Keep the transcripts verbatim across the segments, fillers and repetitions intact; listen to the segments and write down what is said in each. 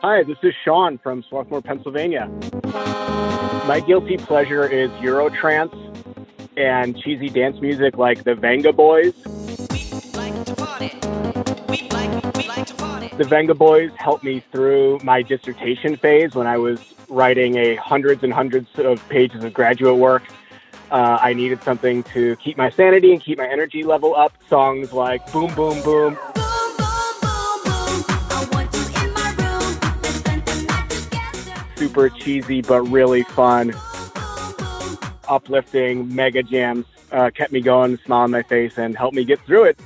Hi, this is Sean from Swarthmore, Pennsylvania. My guilty pleasure is Eurotrance and cheesy dance music like the Venga Boys. The Venga Boys helped me through my dissertation phase when I was writing a hundreds and hundreds of pages of graduate work. Uh, I needed something to keep my sanity and keep my energy level up. Songs like Boom Boom Boom. Super cheesy but really fun, uplifting mega jams uh, kept me going, smile on my face, and helped me get through it.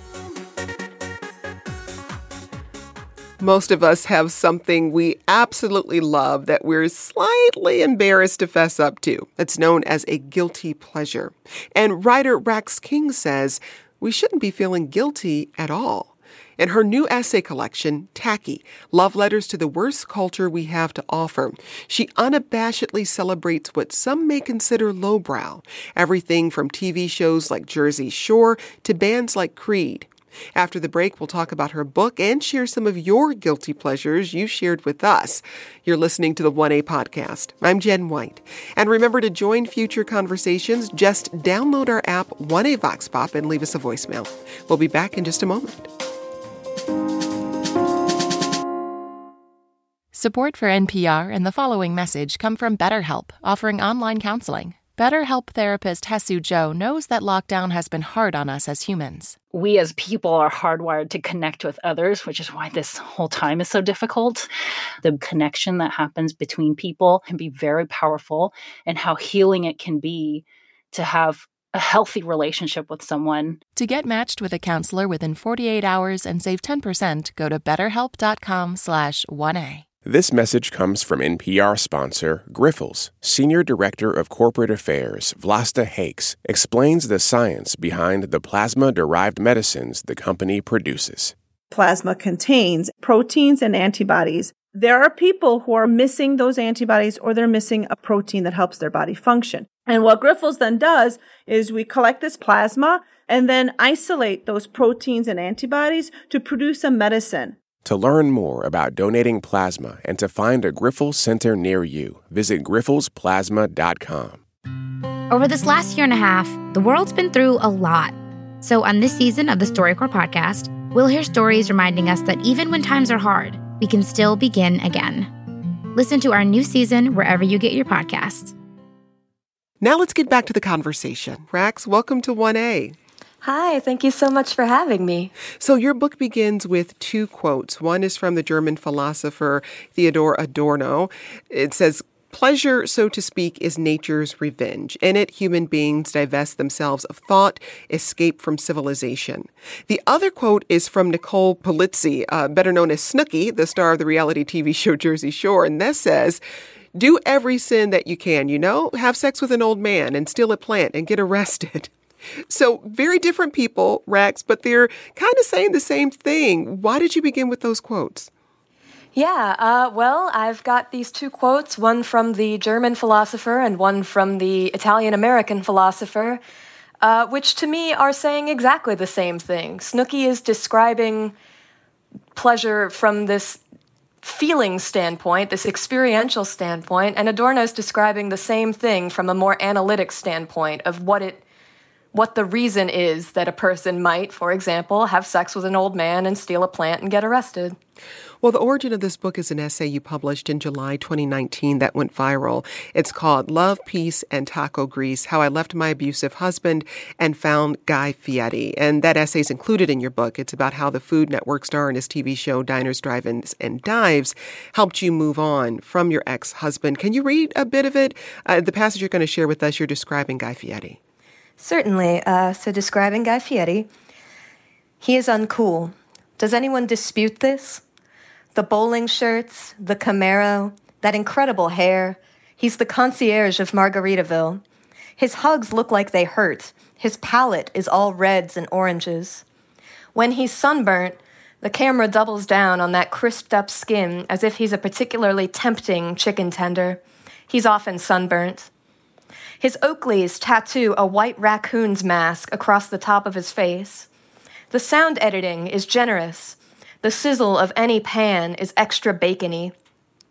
Most of us have something we absolutely love that we're slightly embarrassed to fess up to. It's known as a guilty pleasure. And writer Rax King says we shouldn't be feeling guilty at all. In her new essay collection, Tacky, Love Letters to the Worst Culture We Have to Offer, she unabashedly celebrates what some may consider lowbrow, everything from T V shows like Jersey Shore to bands like Creed. After the break, we'll talk about her book and share some of your guilty pleasures you shared with us. You're listening to the one A Podcast. I'm Jen White. And remember to join future conversations. Just download our app, one A Vox Pop, and leave us a voicemail. We'll be back in just a moment. Support for N P R and the following message come from BetterHelp, offering online counseling. BetterHelp therapist Hesu Joe knows that lockdown has been hard on us as humans. We as people are hardwired to connect with others, which is why this whole time is so difficult. The connection that happens between people can be very powerful, and how healing it can be to have a healthy relationship with someone. To get matched with a counselor within forty-eight hours and save ten percent, go to betterhelp.com slash 1A. This message comes from N P R sponsor Grifols. Senior Director of Corporate Affairs, Vlasta Hakes, explains the science behind the plasma-derived medicines the company produces. Plasma contains proteins and antibodies. There are people who are missing those antibodies, or they're missing a protein that helps their body function. And what Grifols then does is we collect this plasma and then isolate those proteins and antibodies to produce a medicine. To learn more about donating plasma and to find a Grifols center near you, visit grifols plasma dot com. Over this last year and a half, the world's been through a lot. So on this season of the StoryCorps podcast, we'll hear stories reminding us that even when times are hard, we can still begin again. Listen to our new season wherever you get your podcasts. Now let's get back to the conversation. Rax, welcome to one A. Hi, thank you so much for having me. So your book begins with two quotes. One is from the German philosopher Theodor Adorno. It says, "Pleasure, so to speak, is nature's revenge. In it, human beings divest themselves of thought, escape from civilization." The other quote is from Nicole Polizzi, uh, better known as Snooki, the star of the reality T V show Jersey Shore. And this says, "Do every sin that you can, you know? Have sex with an old man and steal a plant and get arrested." So very different people, Rax, but they're kind of saying the same thing. Why did you begin with those quotes? Yeah, uh, well, I've got these two quotes, one from the German philosopher and one from the Italian-American philosopher, uh, which to me are saying exactly the same thing. Snooki is describing pleasure from this feeling standpoint, this experiential standpoint, and Adorno's describing the same thing from a more analytic standpoint of what it what the reason is that a person might, for example, have sex with an old man and steal a plant and get arrested. Well, the origin of this book is an essay you published in July twenty nineteen that went viral. It's called Love, Peace, and Taco Grease, How I Left My Abusive Husband and Found Guy Fieri. And that essay is included in your book. It's about how the Food Network star in his T V show Diners, Drive-Ins, and Dives helped you move on from your ex-husband. Can you read a bit of it? Uh, the passage you're going to share with us, you're describing Guy Fieri. Certainly. Uh, so describing Guy Fieri, he is uncool. Does anyone dispute this? The bowling shirts, the Camaro, that incredible hair. He's the concierge of Margaritaville. His hugs look like they hurt. His palate is all reds and oranges. When he's sunburnt, the camera doubles down on that crisped-up skin as if he's a particularly tempting chicken tender. He's often sunburnt. His Oakleys tattoo a white raccoon's mask across the top of his face. The sound editing is generous. The sizzle of any pan is extra bacony.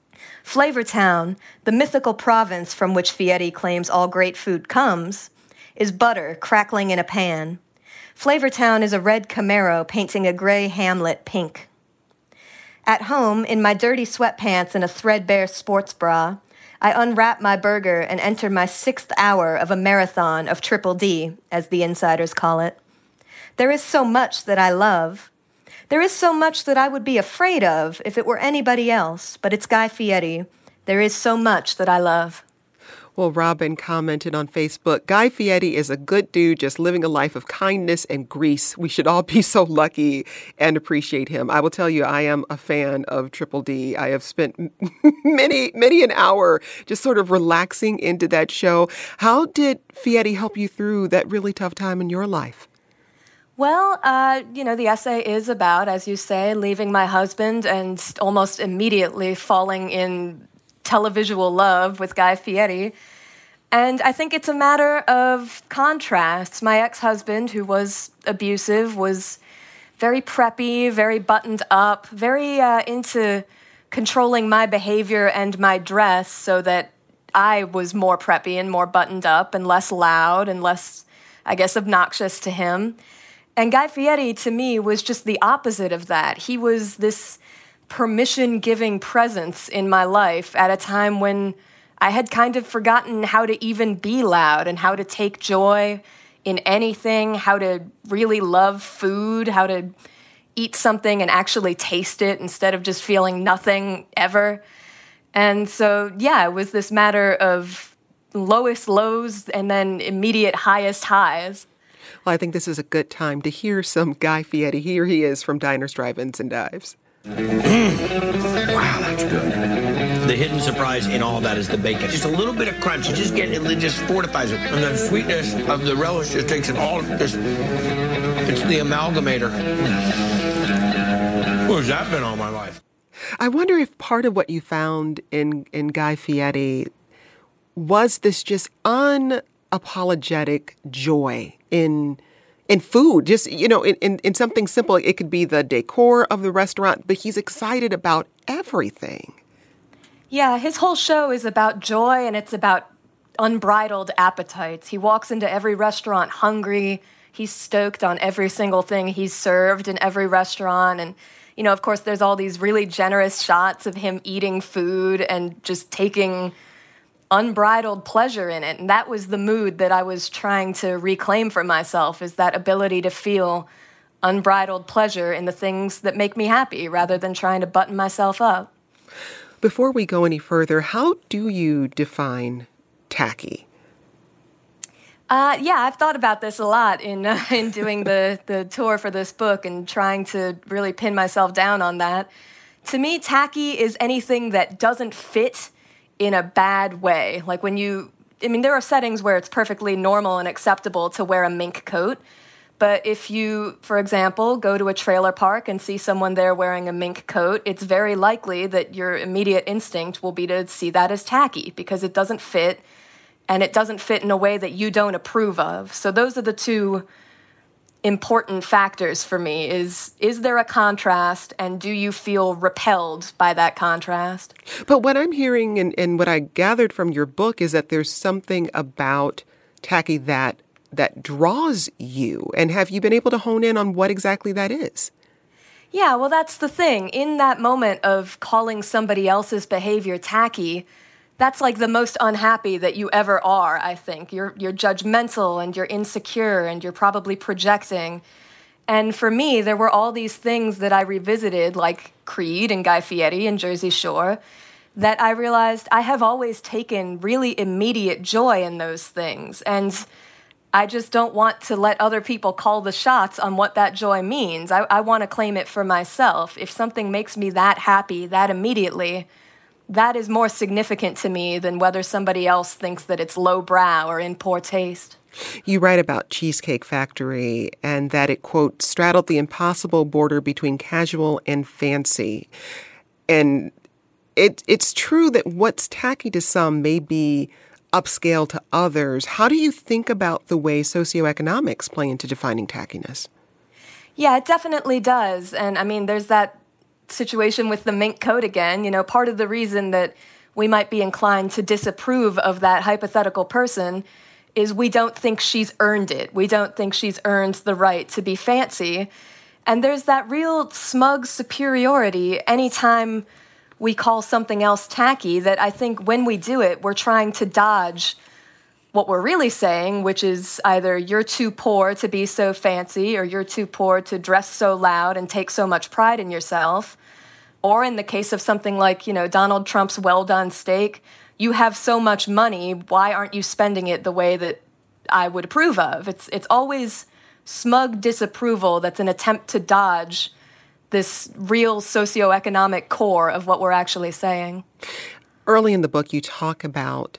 Flavortown, the mythical province from which Fieri claims all great food comes, is butter crackling in a pan. Flavortown is a red Camaro painting a gray Hamlet pink. At home, in my dirty sweatpants and a threadbare sports bra, I unwrap my burger and enter my sixth hour of a marathon of Triple D, as the insiders call it. There is so much that I love. There is so much that I would be afraid of if it were anybody else, but it's Guy Fieri. There is so much that I love. Well, Robin commented on Facebook, Guy Fieri is a good dude just living a life of kindness and grease. We should all be so lucky and appreciate him. I will tell you, I am a fan of Triple D. I have spent many, many an hour just sort of relaxing into that show. How did Fieri help you through that really tough time in your life? Well, uh, you know, the essay is about, as you say, leaving my husband and almost immediately falling in televisual love with Guy Fieri. And I think it's a matter of contrasts. My ex-husband, who was abusive, was very preppy, very buttoned up, very uh, into controlling my behavior and my dress so that I was more preppy and more buttoned up and less loud and less, I guess, obnoxious to him. And Guy Fieri, to me, was just the opposite of that. He was this permission-giving presence in my life at a time when I had kind of forgotten how to even be loud and how to take joy in anything, how to really love food, how to eat something and actually taste it instead of just feeling nothing ever. And so, yeah, it was this matter of lowest lows and then immediate highest highs. Well, I think this is a good time to hear some Guy Fieri. Here he is from Diners, Drive-Ins, and Dives. Mm. Wow, that's good. The hidden surprise in all that is the bacon. Just a little bit of crunch. You just get it, it just fortifies it. And the sweetness of the relish just takes it all. Just, it's the amalgamator. Where's that been all my life? I wonder if part of what you found in, in Guy Fieri was this just unapologetic joy in in food, just, you know, in, in, in something simple. It could be the decor of the restaurant, but he's excited about everything. Yeah, his whole show is about joy and it's about unbridled appetites. He walks into every restaurant hungry. He's stoked on every single thing he's served in every restaurant. And, you know, of course, there's all these really generous shots of him eating food and just taking unbridled pleasure in it. And that was the mood that I was trying to reclaim for myself, is that ability to feel unbridled pleasure in the things that make me happy rather than trying to button myself up. Before we go any further, how do you define tacky? Uh, yeah, I've thought about this a lot in uh, in doing the, the tour for this book and trying to really pin myself down on that. To me, tacky is anything that doesn't fit in a bad way. Like when you, I mean, there are settings where it's perfectly normal and acceptable to wear a mink coat. But if you, for example, go to a trailer park and see someone there wearing a mink coat, it's very likely that your immediate instinct will be to see that as tacky because it doesn't fit, and it doesn't fit in a way that you don't approve of. So those are the two important factors for me. Is, is there a contrast, and do you feel repelled by that contrast? But what I'm hearing and, and what I gathered from your book is that there's something about tacky that that draws you. And have you been able to hone in on what exactly that is? Yeah, well, that's the thing. In that moment of calling somebody else's behavior tacky, that's like the most unhappy that you ever are, I think. You're you're judgmental and you're insecure and you're probably projecting. And for me, there were all these things that I revisited, like Creed and Guy Fieri and Jersey Shore, that I realized I have always taken really immediate joy in those things. And I just don't want to let other people call the shots on what that joy means. I, I want to claim it for myself. If something makes me that happy, that immediately, that is more significant to me than whether somebody else thinks that it's lowbrow or in poor taste. You write about Cheesecake Factory and that it, quote, straddled the impossible border between casual and fancy. And it it's true that what's tacky to some may be upscale to others. How do you think about the way socioeconomics play into defining tackiness? Yeah, it definitely does. And I mean, there's that situation with the mink coat again. You know, part of the reason that we might be inclined to disapprove of that hypothetical person is we don't think she's earned it. We don't think she's earned the right to be fancy. And there's that real smug superiority anytime we call something else tacky that I think when we do it, we're trying to dodge what we're really saying, which is either you're too poor to be so fancy or you're too poor to dress so loud and take so much pride in yourself. Or in the case of something like, you know, Donald Trump's well-done steak, you have so much money, why aren't you spending it the way that I would approve of? It's it's always smug disapproval that's an attempt to dodge this real socioeconomic core of what we're actually saying. Early in the book, you talk about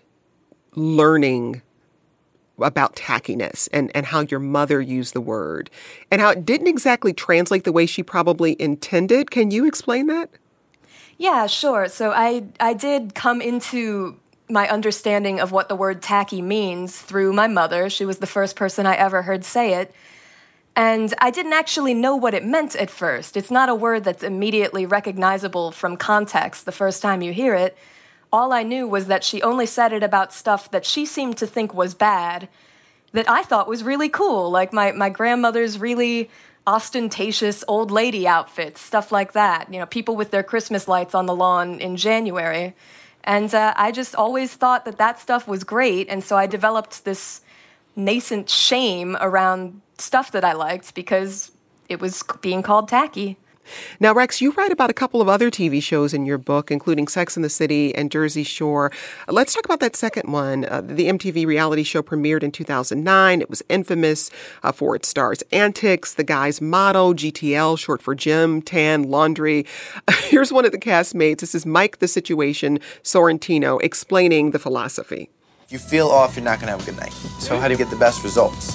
learning about tackiness and, and how your mother used the word and how it didn't exactly translate the way she probably intended. Can you explain that? Yeah, sure. So I, I did come into my understanding of what the word tacky means through my mother. She was the first person I ever heard say it. And I didn't actually know what it meant at first. It's not a word that's immediately recognizable from context the first time you hear it. All I knew was that she only said it about stuff that she seemed to think was bad, that I thought was really cool, like my, my grandmother's really ostentatious old lady outfits, stuff like that. You know, people with their Christmas lights on the lawn in January. And uh, I just always thought that that stuff was great, and so I developed this nascent shame around stuff that I liked because it was being called tacky. Now, Rex, you write about a couple of other T V shows in your book, including Sex and the City and Jersey Shore. Let's talk about that second one. Uh, the M T V reality show premiered in two thousand nine. It was infamous uh, for its stars' antics, the guy's motto, G T L, short for gym, tan, laundry. Here's one of the castmates. This is Mike the Situation Sorrentino explaining the philosophy. If you feel off, you're not going to have a good night. So how do you get the best results?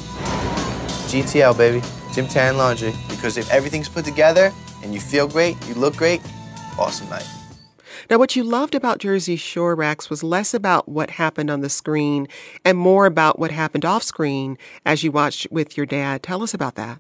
G T L, baby. Gym, tan, laundry. Because if everything's put together and you feel great, you look great, awesome night. Now, what you loved about Jersey Shore, Rex, was less about what happened on the screen and more about what happened off screen as you watched with your dad. Tell us about that.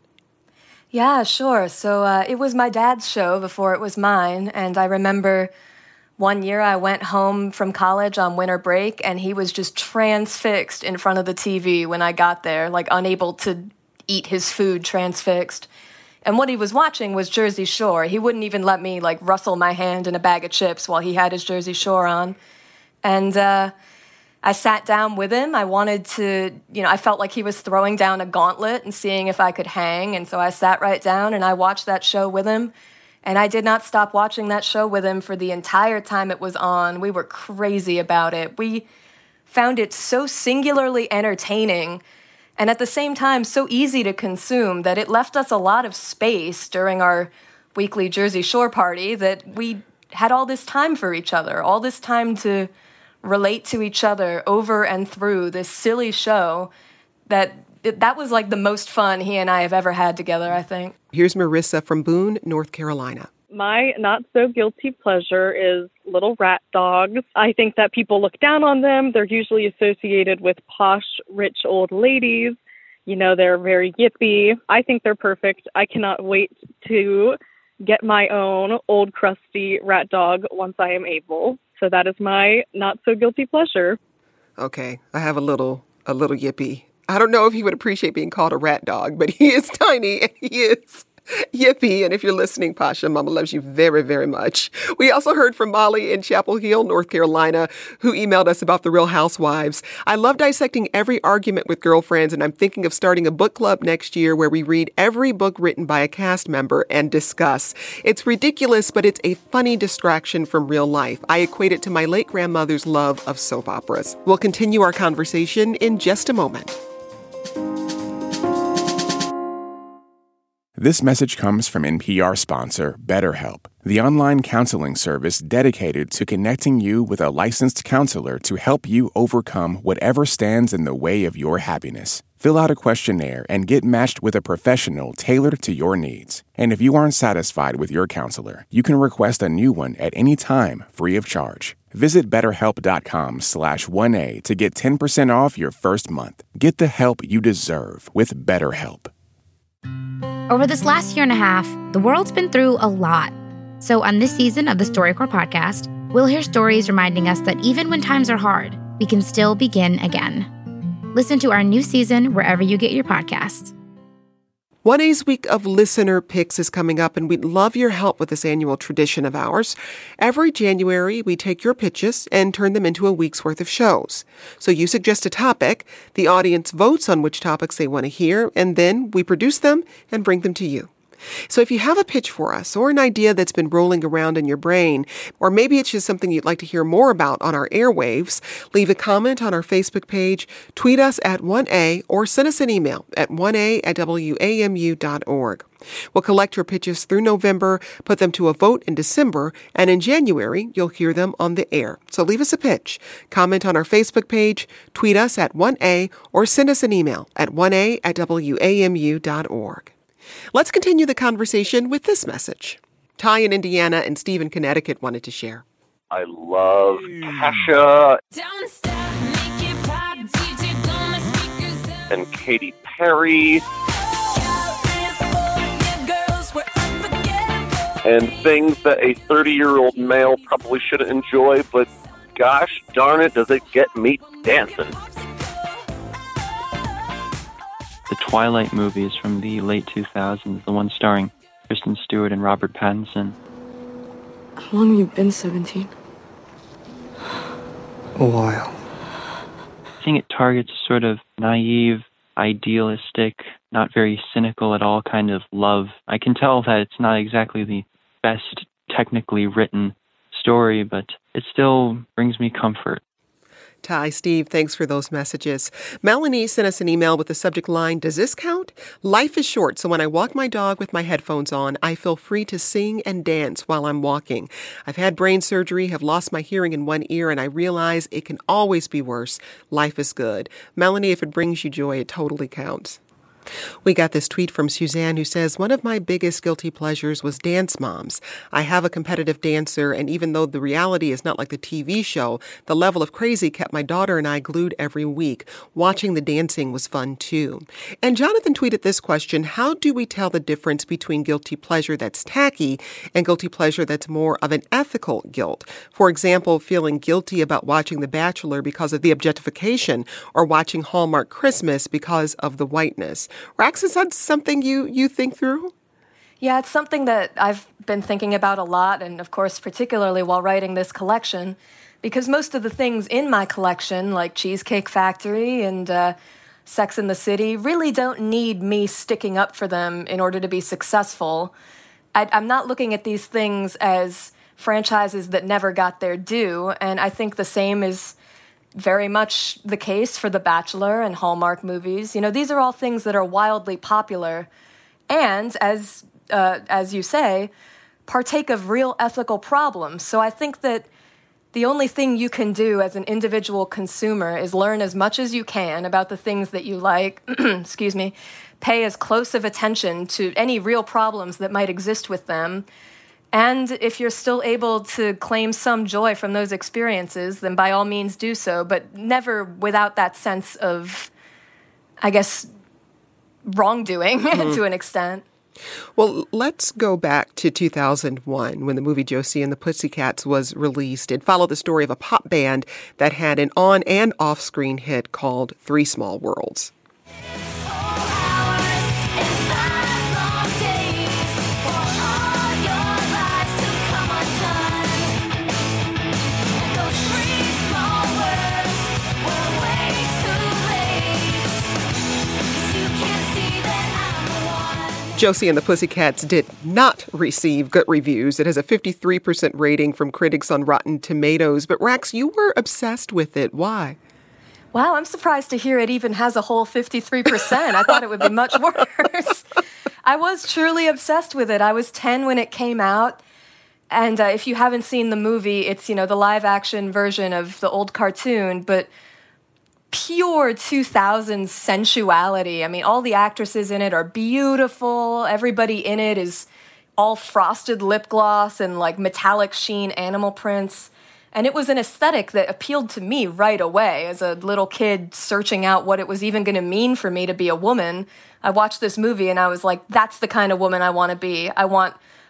Yeah, sure. So uh, it was my dad's show before it was mine. And I remember one year I went home from college on winter break and he was just transfixed in front of the T V when I got there, like unable to eat his food, transfixed. And what he was watching was Jersey Shore. He wouldn't even let me, like, rustle my hand in a bag of chips while he had his Jersey Shore on. And uh, I sat down with him. I wanted to, you know, I felt like he was throwing down a gauntlet and seeing if I could hang. And so I sat right down and I watched that show with him. And I did not stop watching that show with him for the entire time it was on. We were crazy about it. We found it so singularly entertaining and at the same time, so easy to consume that it left us a lot of space during our weekly Jersey Shore party that we had all this time for each other, all this time to relate to each other over and through this silly show that that was like the most fun he and I have ever had together, I think. Here's Marissa from Boone, North Carolina. My not-so-guilty pleasure is little rat dogs. I think that people look down on them. They're usually associated with posh, rich old ladies. You know, they're very yippy. I think they're perfect. I cannot wait to get my own old, crusty rat dog once I am able. So that is my not-so-guilty pleasure. Okay, I have a little, a little yippy. I don't know if he would appreciate being called a rat dog, but he is tiny and he is yippee. And if you're listening, Pasha, Mama loves you very, very much. We also heard from Molly in Chapel Hill, North Carolina, who emailed us about The Real Housewives. I love dissecting every argument with girlfriends, and I'm thinking of starting a book club next year where we read every book written by a cast member and discuss. It's ridiculous, but it's a funny distraction from real life. I equate it to my late grandmother's love of soap operas. We'll continue our conversation in just a moment. This message comes from N P R sponsor BetterHelp, the online counseling service dedicated to connecting you with a licensed counselor to help you overcome whatever stands in the way of your happiness. Fill out a questionnaire and get matched with a professional tailored to your needs. And if you aren't satisfied with your counselor, you can request a new one at any time, free of charge. Visit betterhelp.com slash 1A to get ten percent off your first month. Get the help you deserve with BetterHelp. Over this last year and a half, the world's been through a lot. So on this season of the StoryCorps podcast, We'll hear stories reminding us that even when times are hard, we can still begin again. Listen to our new season wherever you get your podcasts. one A's Week of Listener Picks is coming up, and we'd love your help with this annual tradition of ours. Every January, we take your pitches and turn them into a week's worth of shows. So you suggest a topic, the audience votes on which topics they want to hear, and then we produce them and bring them to you. So if you have a pitch for us or an idea that's been rolling around in your brain, or maybe it's just something you'd like to hear more about on our airwaves, leave a comment on our Facebook page, tweet us at one A, or send us an email at one A at W A M U dot org. We'll collect your pitches through November, put them to a vote in December, and in January, you'll hear them on the air. So leave us a pitch. Comment on our Facebook page, tweet us at one A, or send us an email at one A at W A M U dot org. Let's continue the conversation with this message. Ty in Indiana and Steve in Connecticut wanted to share. I love Kesha and Katy Perry and things that a thirty-year-old male probably shouldn't enjoy, but gosh darn it, does it get me dancing. The Twilight movies from the late two thousands, the one starring Kristen Stewart and Robert Pattinson. How long have you been seventeen? A while. I think it targets sort of naive, idealistic, not very cynical at all kind of love. I can tell that it's not exactly the best technically written story, but it still brings me comfort. Ty, Steve, thanks for those messages. Melanie sent us an email with the subject line, does this count? Life is short, so when I walk my dog with my headphones on, I feel free to sing and dance while I'm walking. I've had brain surgery, have lost my hearing in one ear, and I realize it can always be worse. Life is good. Melanie, if it brings you joy, it totally counts. We got this tweet from Suzanne who says, one of my biggest guilty pleasures was Dance Moms. I have a competitive dancer, and even though the reality is not like the T V show, the level of crazy kept my daughter and I glued every week. Watching the dancing was fun too. And Jonathan tweeted this question, how do we tell the difference between guilty pleasure that's tacky and guilty pleasure that's more of an ethical guilt? For example, feeling guilty about watching The Bachelor because of the objectification, or watching Hallmark Christmas because of the whiteness. Rax, is that something you, you think through? Yeah, it's something that I've been thinking about a lot, and of course, particularly while writing this collection, because most of the things in my collection, like Cheesecake Factory and uh, Sex and the City, really don't need me sticking up for them in order to be successful. I, I'm not looking at these things as franchises that never got their due, and I think the same is very much the case for The Bachelor and Hallmark movies. You know, these are all things that are wildly popular and, as uh, as you say, partake of real ethical problems. So I think that the only thing you can do as an individual consumer is learn as much as you can about the things that you like, excuse me, pay as close of attention to any real problems that might exist with them. And if you're still able to claim some joy from those experiences, then by all means do so, but never without that sense of, I guess, wrongdoing mm-hmm. to an extent. Well, let's go back to two thousand one when the movie Josie and the Pussycats was released. It followed the story of a pop band that had an on- and off-screen hit called Three Small Worlds. Josie and the Pussycats did not receive good reviews. It has a fifty-three percent rating from critics on Rotten Tomatoes. But Rax, you were obsessed with it. Why? Wow, I'm surprised to hear it even has a whole fifty-three percent. I thought it would be much worse. I was truly obsessed with it. I was ten when it came out. And uh, if you haven't seen the movie, it's, you know, the live-action version of the old cartoon, but pure two thousands sensuality. I mean, all the actresses in it are beautiful. Everybody in it is all frosted lip gloss and like metallic sheen animal prints. And it was an aesthetic that appealed to me right away as a little kid searching out what it was even going to mean for me to be a woman. I watched this movie and I was like, that's the kind of woman I want to be. I want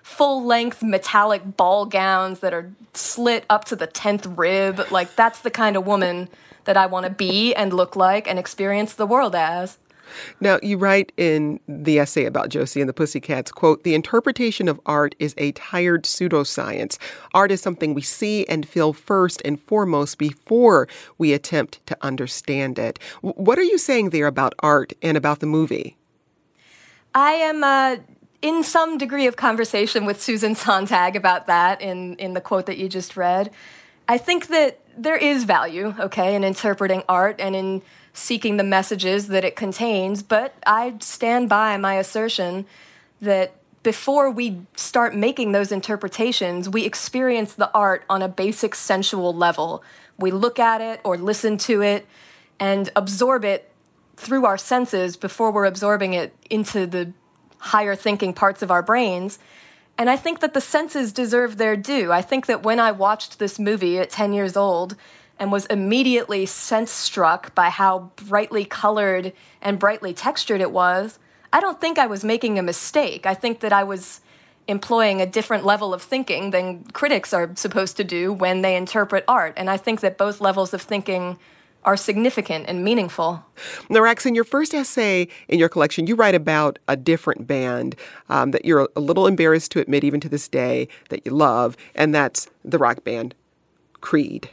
full-length metallic ball gowns that are slit up to the tenth rib. Like, that's the kind of woman that I want to be and look like and experience the world as. Now, you write in the essay about Josie and the Pussycats, quote, "The interpretation of art is a tired pseudoscience. Art is something we see and feel first and foremost before we attempt to understand it." What are you saying there about art and about the movie? I am uh, in some degree of conversation with Susan Sontag about that in, in the quote that you just read. I think that there is value, okay, in interpreting art and in seeking the messages that it contains, but I stand by my assertion that before we start making those interpretations, we experience the art on a basic sensual level. We look at it or listen to it and absorb it through our senses before we're absorbing it into the higher thinking parts of our brains. And I think that the senses deserve their due. I think that when I watched this movie at ten years old and was immediately sense-struck by how brightly colored and brightly textured it was, I don't think I was making a mistake. I think that I was employing a different level of thinking than critics are supposed to do when they interpret art. And I think that both levels of thinking are significant and meaningful. Now, Rax, in your first essay in your collection, you write about a different band um, that you're a little embarrassed to admit even to this day that you love, and that's the rock band Creed.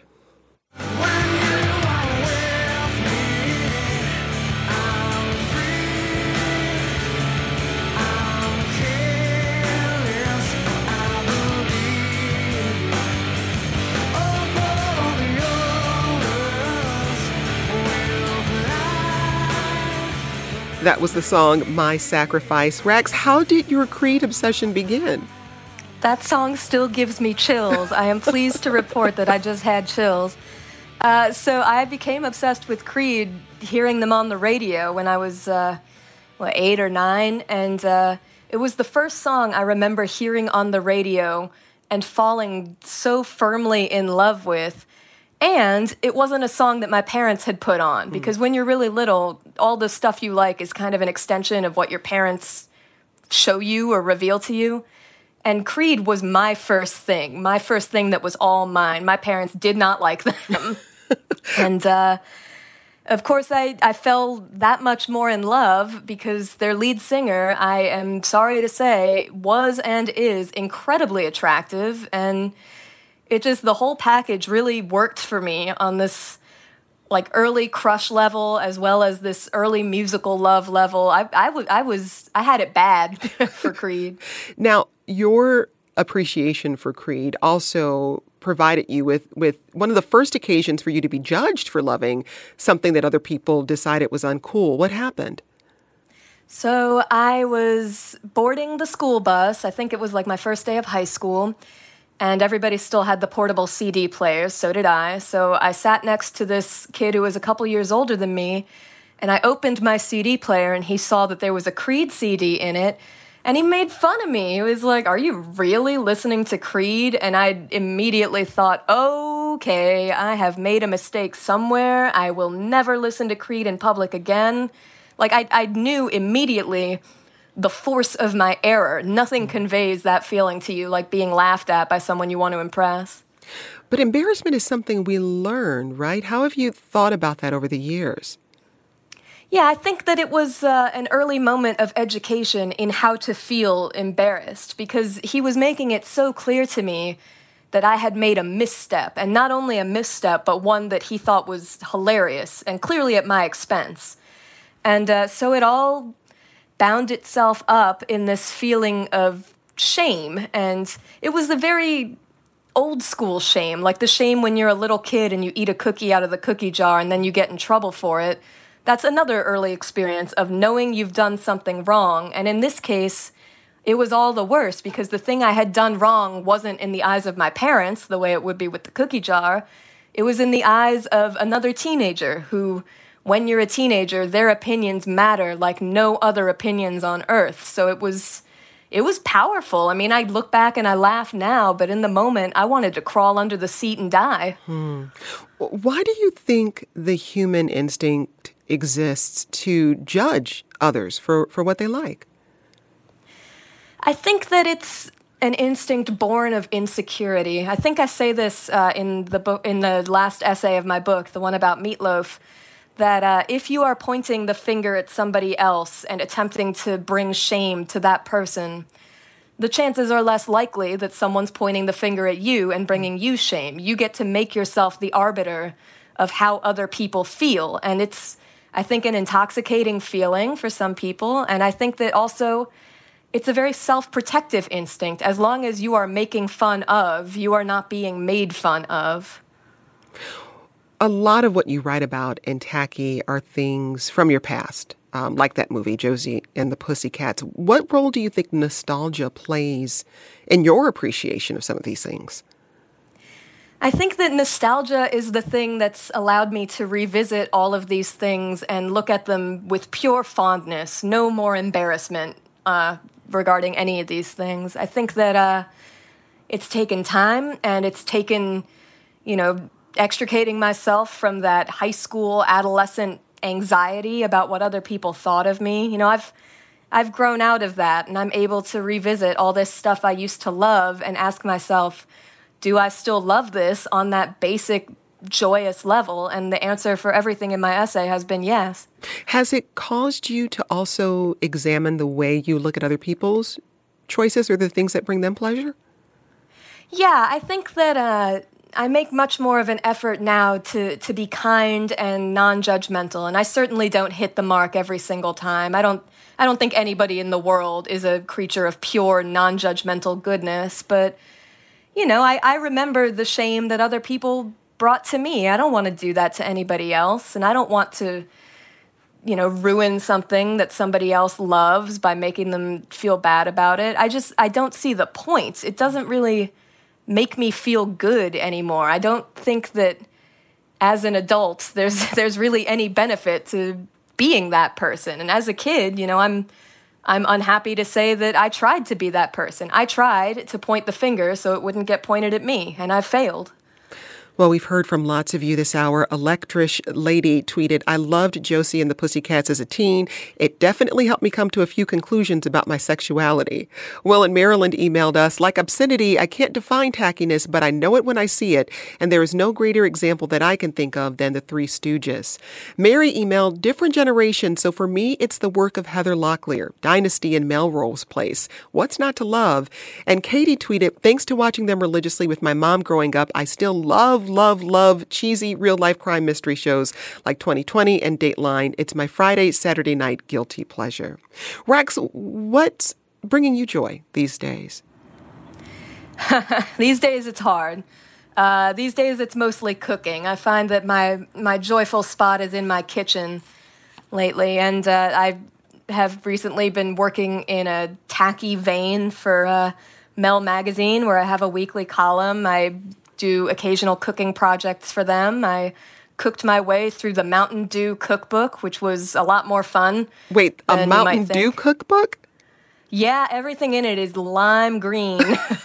That was the song My Sacrifice. Rax, how did your Creed obsession begin? That song still gives me chills. I am pleased to report that I just had chills. Uh, so I became obsessed with Creed hearing them on the radio when I was, uh, what, eight or nine. And uh, it was the first song I remember hearing on the radio and falling so firmly in love with. And it wasn't a song that my parents had put on, because when you're really little, all the stuff you like is kind of an extension of what your parents show you or reveal to you. And Creed was my first thing, my first thing that was all mine. My parents did not like them. and, uh, of course, I, I fell that much more in love because their lead singer, I am sorry to say, was and is incredibly attractive. And it just, the whole package really worked for me on this like early crush level as well as this early musical love level. I, I, w- I was, I had it bad for Creed. Now, your appreciation for Creed also provided you with, with one of the first occasions for you to be judged for loving something that other people decided was uncool. What happened? So I was boarding the school bus. I think it was like my first day of high school. And everybody still had the portable C D players, so did I. So I sat next to this kid who was a couple years older than me, and I opened my C D player, and he saw that there was a Creed C D in it, and he made fun of me. He was like, "Are you really listening to Creed?" And I immediately thought, okay, I have made a mistake somewhere. I will never listen to Creed in public again. Like, I, I knew immediately the force of my error. Nothing conveys that feeling to you like being laughed at by someone you want to impress. But embarrassment is something we learn, right? How have you thought about that over the years? Yeah, I think that it was uh, an early moment of education in how to feel embarrassed, because he was making it so clear to me that I had made a misstep, and not only a misstep, but one that he thought was hilarious and clearly at my expense. And uh, so it all bound itself up in this feeling of shame. And it was a very old school shame, like the shame when you're a little kid and you eat a cookie out of the cookie jar and then you get in trouble for it. That's another early experience of knowing you've done something wrong. And in this case, it was all the worse because the thing I had done wrong wasn't in the eyes of my parents, the way it would be with the cookie jar. It was in the eyes of another teenager who, when you're a teenager, their opinions matter like no other opinions on earth. So it was it was powerful. I mean, I look back and I laugh now, but in the moment, I wanted to crawl under the seat and die. Hmm. Why do you think the human instinct exists to judge others for, for what they like? I think that it's an instinct born of insecurity. I think I say this uh, in the book, in the last essay of my book, the one about Meatloaf, that uh, if you are pointing the finger at somebody else and attempting to bring shame to that person, the chances are less likely that someone's pointing the finger at you and bringing you shame. You get to make yourself the arbiter of how other people feel. And it's, I think, an intoxicating feeling for some people. And I think that also it's a very self-protective instinct. As long as you are making fun of, you are not being made fun of. A lot of what you write about in Tacky are things from your past, um, like that movie, Josie and the Pussycats. What role do you think nostalgia plays in your appreciation of some of these things? I think that nostalgia is the thing that's allowed me to revisit all of these things and look at them with pure fondness, no more embarrassment uh, regarding any of these things. I think that uh, it's taken time, and it's taken, you know, extricating myself from that high school adolescent anxiety about what other people thought of me. You know, I've I've grown out of that, and I'm able to revisit all this stuff I used to love and ask myself, do I still love this on that basic, joyous level? And the answer for everything in my essay has been yes. Has it caused you to also examine the way you look at other people's choices or the things that bring them pleasure? Yeah, I think that uh, I make much more of an effort now to, to be kind and non-judgmental. And I certainly don't hit the mark every single time. I don't, I don't think anybody in the world is a creature of pure, non-judgmental goodness, but you know, I, I remember the shame that other people brought to me. I don't want to do that to anybody else, and I don't want to, you know, ruin something that somebody else loves by making them feel bad about it. I just, I don't see the point. It doesn't really make me feel good anymore. I don't think that as an adult, there's there's really any benefit to being that person. And as a kid, you know, I'm I'm unhappy to say that I tried to be that person. I tried to point the finger so it wouldn't get pointed at me, and I failed. Well, we've heard from lots of you this hour. Electrish Lady tweeted, I loved Josie and the Pussycats as a teen. It definitely helped me come to a few conclusions about my sexuality. Will in Maryland emailed us, like obscenity, I can't define tackiness, but I know it when I see it, and there is no greater example that I can think of than the Three Stooges. Mary emailed, different generation, so for me, it's the work of Heather Locklear, Dynasty and Melrose Place. What's not to love? And Katie tweeted, thanks to watching them religiously with my mom growing up, I still love love, love cheesy real-life crime mystery shows like twenty twenty and Dateline. It's my Friday, Saturday night guilty pleasure. Rax, what's bringing you joy these days? These days it's hard. Uh, these days it's mostly cooking. I find that my, my joyful spot is in my kitchen lately, and uh, I have recently been working in a tacky vein for uh, Mel Magazine, where I have a weekly column. I do occasional cooking projects for them. I cooked my way through the Mountain Dew cookbook, which was a lot more fun. Wait, a Mountain Dew cookbook? Yeah, everything in it is lime green.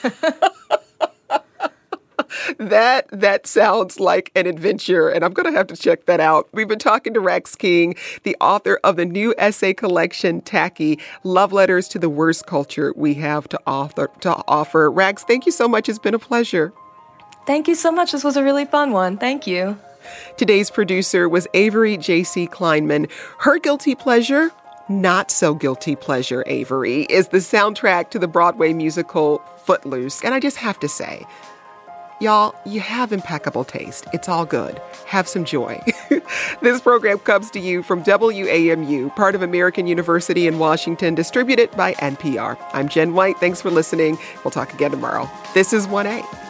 That that sounds like an adventure, and I'm going to have to check that out. We've been talking to Rax King, the author of the new essay collection, Tacky, Love Letters to the Worst Culture We Have to, author, to Offer. Rax, thank you so much. It's been a pleasure. Thank you so much. This was a really fun one. Thank you. Today's producer was Avery J C. Kleinman. Her guilty pleasure, not so guilty pleasure, Avery, is the soundtrack to the Broadway musical Footloose. And I just have to say, y'all, you have impeccable taste. It's all good. Have some joy. This program comes to you from W A M U, part of American University in Washington, distributed by N P R. I'm Jen White. Thanks for listening. We'll talk again tomorrow. This is one A.